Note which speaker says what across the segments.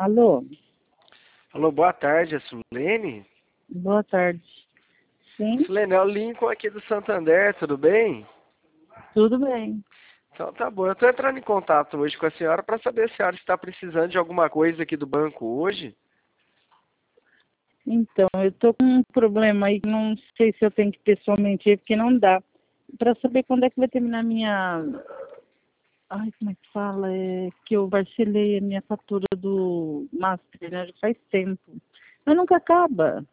Speaker 1: Alô,
Speaker 2: Alô, boa tarde, é Sulene?
Speaker 1: boa tarde. Sim,
Speaker 2: Sulene, é o Lincoln aqui do Santander, tudo bem?
Speaker 1: tudo bem.
Speaker 2: Então tá bom, eu tô entrando em contato hoje com a senhora para saber se a senhora está precisando de alguma coisa aqui do banco hoje.
Speaker 1: Então, eu tô com um problema aí, não sei se eu tenho que pessoalmente ir, porque não dá. Para saber quando é que vai terminar minha. Ai, como é que fala? É que eu parcelei a minha fatura do Master, né? Já faz tempo. Mas nunca acaba.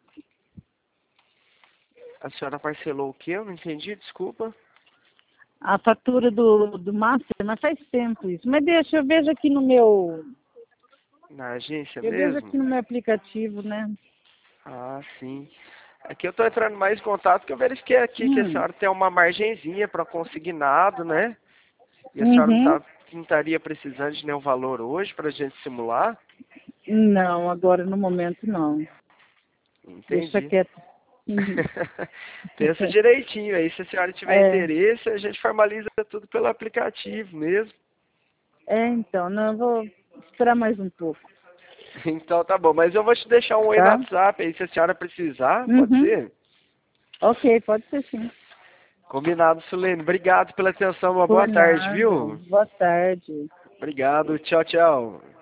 Speaker 2: A senhora parcelou o quê? Eu não entendi, desculpa.
Speaker 1: A fatura do Master, mas faz tempo isso. Mas deixa, eu vejo aqui no meu.
Speaker 2: Na agência
Speaker 1: Eu vejo
Speaker 2: mesmo?
Speaker 1: aqui no meu aplicativo, né?
Speaker 2: Ah, sim. Aqui eu tô entrando mais em contato porque eu verifiquei aqui que a
Speaker 1: Hum.
Speaker 2: senhora tem uma margenzinha para consignado, né? E a senhora
Speaker 1: Uhum.
Speaker 2: não estaria precisando de nenhum valor hoje para a gente simular?
Speaker 1: Não, agora no momento não. Deixa
Speaker 2: Entendi.
Speaker 1: quieto. Uhum.
Speaker 2: Pensa direitinho aí, se a senhora tiver
Speaker 1: É,
Speaker 2: interesse, a gente formaliza tudo pelo aplicativo mesmo.
Speaker 1: então, não, eu vou esperar mais um pouco,
Speaker 2: Então tá bom, mas eu vou te deixar um oi no
Speaker 1: tá?
Speaker 2: WhatsApp aí, se a senhora precisar, pode
Speaker 1: Uhum.
Speaker 2: ser?
Speaker 1: Ok, pode ser sim.
Speaker 2: Combinado, Sulene. Obrigado pela atenção, uma boa
Speaker 1: Por
Speaker 2: tarde,
Speaker 1: nada.
Speaker 2: viu?
Speaker 1: Boa tarde.
Speaker 2: Obrigado, tchau, tchau.